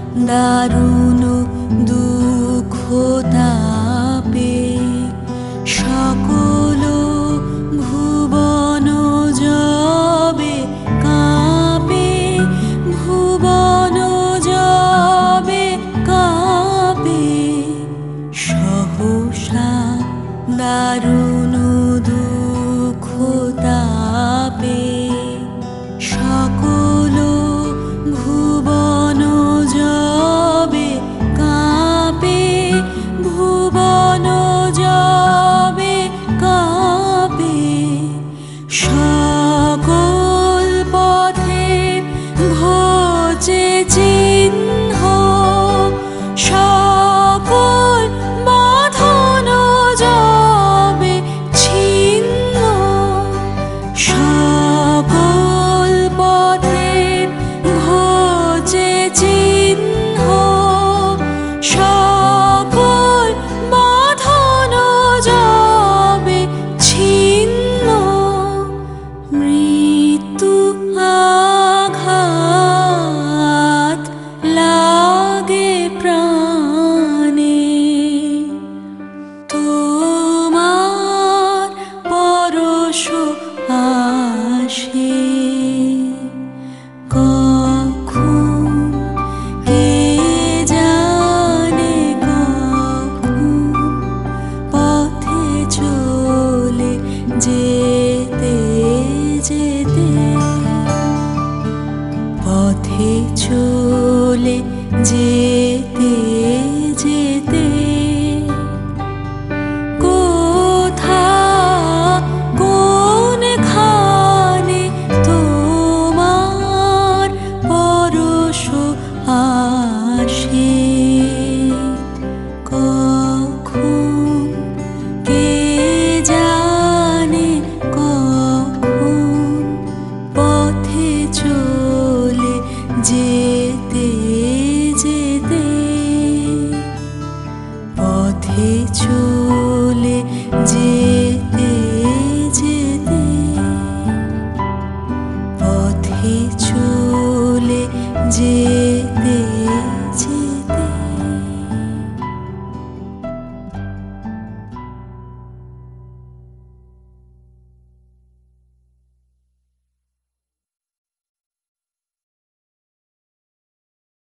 দারুণ দুঃখ তাপে সকল ভুবন যবে কাঁপে, ভুবন যবে কাঁপে। সহসা দারুণ দুঃখ তাপে সকল ভুবন যবে কাঁপে, ভুবন যবে কাঁপে। সকল পথে ঘোচে চিহ্ন, সকল বাঁধন যবে ছিন্ন। সকল পথে ঘোচে চিহ্ন, সকল বাঁধন যবে ছিন্ন। মৃত্যু আঘাত লাগে প্রাণে, তোমার পরশ আসে। কখন কে জানে, কখন পথে চলে যেতে যেতে, পথে চলে যেতে যেতে কোথা কোনখানে তোমার পরশ আসে। কখন কে জানে, কখন পথে চলে যেতে যেতে, পথে চলে